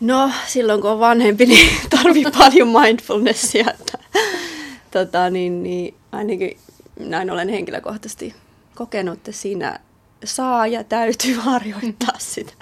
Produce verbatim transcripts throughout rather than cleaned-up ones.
No, silloin kun on vanhempi, niin tarvii paljon mindfulnessia. Että, tota, niin, niin, ainakin näin olen henkilökohtaisesti kokenut, että siinä saa ja täytyy harjoittaa sitä.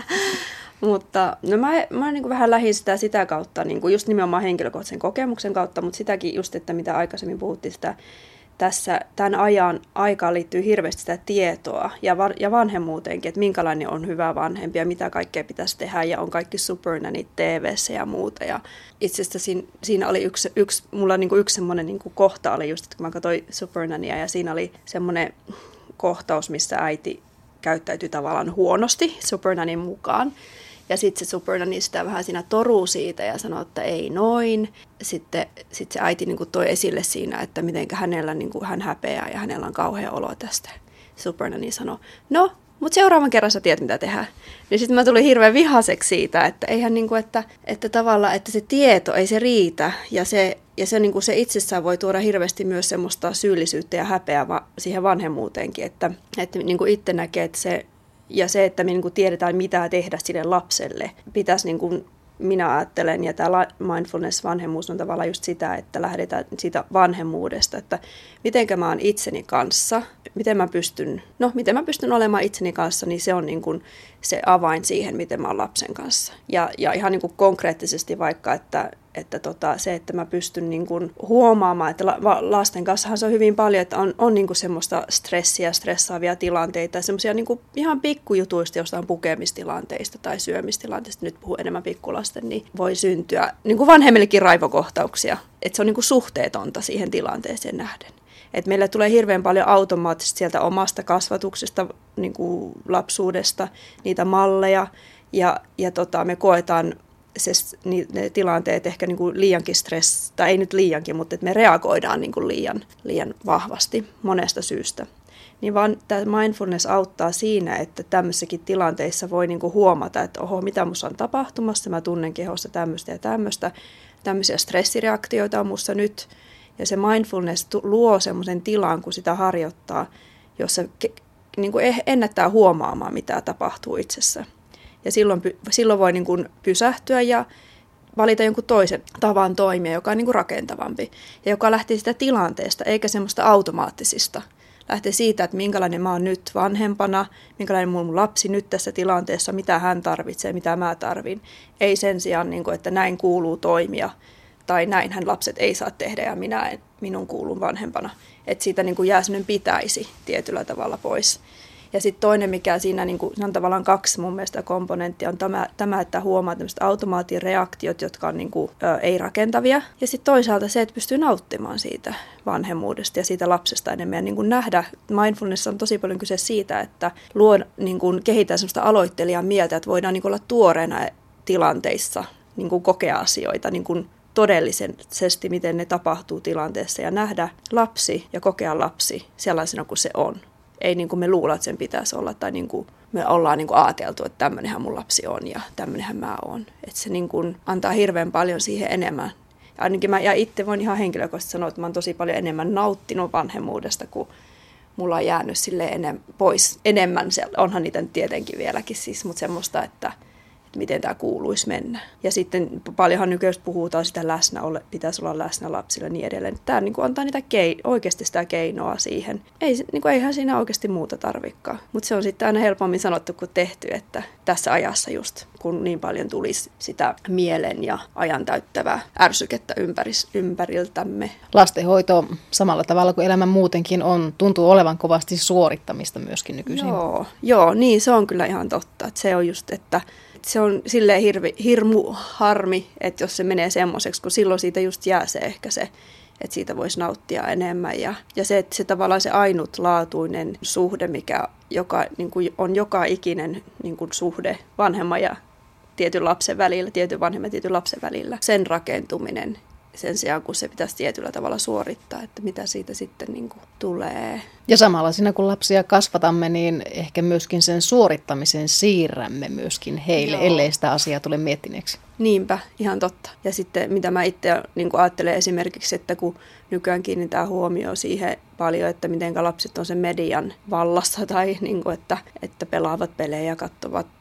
Mutta no mä, mä niin kuin vähän lähdin sitä sitä kautta, niin kuin just nimenomaan henkilökohtaisen kokemuksen kautta, mutta sitäkin just, että mitä aikaisemmin puhuttiin sitä, tässä tämän ajan aikaan liittyy hirveästi sitä tietoa ja, var, ja vanhemmuuteenkin, että minkälainen on hyvä vanhempi ja mitä kaikkea pitäisi tehdä ja on kaikki supernanit T V:ssä ja muuta. Ja itse asiassa siinä, siinä oli yksi, yksi mulla niin kuin yksi semmoinen niin kuin kohta oli just, että kun mä katsoin supernania ja siinä oli semmoinen kohtaus, missä äiti käyttäytyi tavallaan huonosti supernanin mukaan. Ja sitten se supernani sitä vähän siinä toruu siitä ja sanoi, että ei noin. Sitten sit se äiti niin kuin toi esille siinä, että miten hänellä niin kuin hän häpeää ja hänellä on kauhea olo tästä. Supernani sanoi, no, mutta seuraavan kerran sä tiedät, mitä tehdään. Niin sitten mä tulin hirveän vihaseksi siitä, että eihän niin kuin, että, että tavallaan, että se tieto ei se riitä. Ja se, ja se, niin kuin se itsessään voi tuoda hirveästi myös semmoista syyllisyyttä ja häpeää va- siihen vanhemmuuteenkin, että, että niin kuin itse näkee, että se ja se, että me niin kuin tiedetään, mitä tehdä sille lapselle, pitäisi, niin kuin minä ajattelen, ja tämä mindfulness-vanhemmuus on tavallaan just sitä, että lähdetään siitä vanhemmuudesta, että miten mä oon itseni kanssa, miten mä pystyn, no miten mä pystyn olemaan itseni kanssa, niin se on niin kuin se avain siihen, miten mä oon lapsen kanssa. Ja, ja ihan niin kuin konkreettisesti vaikka, että Että tota, se, että mä pystyn niin kuin huomaamaan, että la, lasten kanssahan se on hyvin paljon, että on, on niin kuin semmoista stressiä, stressaavia tilanteita, semmoisia niin kuin ihan pikkujutuista, jostain pukemistilanteista tai syömistilanteista, nyt puhun enemmän pikkulasten, niin voi syntyä niin kuin vanhemmillekin raivokohtauksia. Että se on niin kuin suhteetonta siihen tilanteeseen nähden. Että meillä tulee hirveän paljon automaattisesti sieltä omasta kasvatuksesta, niin kuin lapsuudesta, niitä malleja, ja, ja tota, me koetaan se, ne tilanteet ehkä niin kuin liiankin stress, tai ei nyt liiankin, mutta että me reagoidaan niin kuin liian, liian vahvasti monesta syystä. Niin vaan tämä mindfulness auttaa siinä, että tämmöisissäkin tilanteissa voi niin kuin huomata, että oho, mitä minussa on tapahtumassa, mä tunnen kehossa tämmöistä ja tämmöistä, tämmöisiä stressireaktioita on minussa nyt. Ja se mindfulness luo semmoisen tilan, kun sitä harjoittaa, jossa niin kuin ennättää huomaamaan, mitä tapahtuu itsessä. Ja silloin, silloin voi niin kuin pysähtyä ja valita jonkun toisen tavan toimia, joka on niin kuin rakentavampi ja joka lähtee sitä tilanteesta, eikä semmoista automaattisista. Lähtee siitä, että minkälainen mä oon nyt vanhempana, minkälainen mun lapsi nyt tässä tilanteessa, mitä hän tarvitsee, mitä mä tarvin. Ei sen sijaan, niin kuin, että näin kuuluu toimia tai näinhän lapset ei saa tehdä ja minä en, minun kuulun vanhempana. Että siitä niin kuin jää semmoinen pitäisi tietyllä tavalla pois. Ja sitten toinen, mikä siinä, niin kuin, on tavallaan kaksi mun mielestä komponenttia, on tämä, tämä että huomaa tämmöiset automaattireaktiot, jotka on niin kuin, ä, ei-rakentavia. Ja sitten toisaalta se, että pystyy nauttimaan siitä vanhemmuudesta ja siitä lapsesta enemmän. Ja niin kuin nähdä, mindfulness on tosi paljon kyse siitä, että luo, niin kuin, kehittää semmoista aloittelijan mieltä, että voidaan niin kuin olla tuoreena tilanteissa, niin kuin kokea asioita, niin kuin todellisesti, miten ne tapahtuu tilanteessa ja nähdä lapsi ja kokea lapsi sellaisena kuin se on. Ei niin kuin me luulla, että sen pitäisi olla, tai niin kuin me ollaan niin kuin ajateltu, että tämmöinenhän mun lapsi on ja tämmöinenhän mä oon. Että se niin kuin antaa hirveän paljon siihen enemmän. Ja ainakin mä ja itse voin ihan henkilökohtaisesti sanoa, että mä oon tosi paljon enemmän nauttinut vanhemmuudesta, kun mulla on jäänyt sille enem, pois enemmän. Onhan niitä nyt tietenkin vieläkin siis, mutta semmoista, että että miten tämä kuuluisi mennä. Ja sitten paljonhan nykyään puhutaan sitä läsnä, pitäisi olla läsnä lapsille ja niin edelleen. Tämä niin kuin antaa niitä kei, oikeasti sitä keinoa siihen. Ei, niin kuin, eihän siinä oikeasti muuta tarvikaan. Mutta se on sitten aina helpommin sanottu kuin tehty, että tässä ajassa just, kun niin paljon tulisi sitä mielen ja ajan täyttävää ärsykettä ympäris, ympäriltämme. Lastenhoito samalla tavalla kuin elämä muutenkin on, tuntuu olevan kovasti suorittamista myöskin nykyisin. Joo, joo, niin se on kyllä ihan totta. Että se on just, että se on silleen hirvi, hirmu harmi, että jos se menee semmoiseksi, kun silloin siitä just jää se ehkä se, että siitä voisi nauttia enemmän. Ja, ja se, että se tavallaan se ainutlaatuinen suhde, mikä joka, niin kuin on joka ikinen niin kuin suhde vanhemman ja tietyn lapsen välillä, tietyn vanhemman ja tietyn lapsen välillä, sen rakentuminen sen sijaan, kun se pitäisi tietyllä tavalla suorittaa, että mitä siitä sitten niin kuin tulee. Ja samalla siinä, kun lapsia kasvatamme, niin ehkä myöskin sen suorittamisen siirrämme myöskin heille, Joo. ellei sitä asiaa tule miettineeksi. Niinpä, ihan totta. Ja sitten mitä mä itse niin kuin ajattelen esimerkiksi, että kun nykyään kiinnitetään huomioon siihen paljon, että miten lapset on sen median vallassa tai niin kuin, että, että pelaavat pelejä, katsovat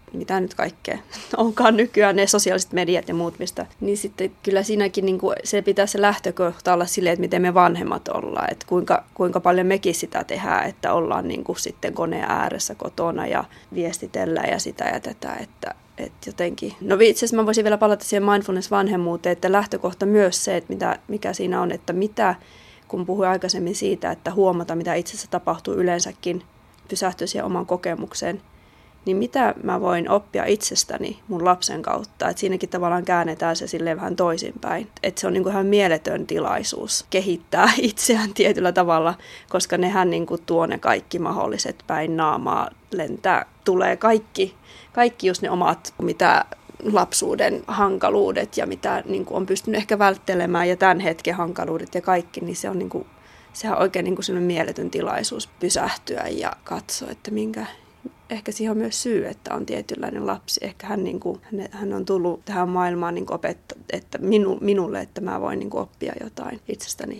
mitä nyt kaikkea onkaan nykyään, ne sosiaaliset mediat ja muut, mistä, niin sitten kyllä siinäkin niin kuin, se pitää se lähtökohta olla silleen, että miten me vanhemmat ollaan, että kuinka, kuinka paljon mekin sitä tehdään, että ollaan niin kuin sitten koneen ääressä kotona ja viestitellään ja sitä ja tätä, että että jotenkin, no itse asiassa mä voisin vielä palata siihen mindfulness-vanhemmuuteen, että lähtökohta myös se, että mitä, mikä siinä on, että mitä, kun puhuin aikaisemmin siitä, että huomata, mitä itsessä tapahtuu yleensäkin, pysähtyä siihen oman kokemukseen, niin mitä mä voin oppia itsestäni mun lapsen kautta. Että siinäkin tavallaan käännetään se silleen vähän toisinpäin. Että se on niin kuin ihan mieletön tilaisuus kehittää itseään tietyllä tavalla, koska nehän niin kuin tuo ne kaikki mahdolliset päin naamaa, lentää, tulee kaikki, kaikki just ne omat, mitä lapsuuden hankaluudet ja mitä niin kuin on pystynyt ehkä välttelemään ja tämän hetken hankaluudet ja kaikki, niin se on niin kuin, sehän on oikein niin kuin sellainen mieletön tilaisuus pysähtyä ja katsoa, että minkä, ehkä siihen on myös syy, että on tietynlainen lapsi. Ehkä hän, niin kuin, hän on tullut tähän maailmaan niin kuin opettaa, että minu, minulle, että mä voin niin kuin oppia jotain itsestäni.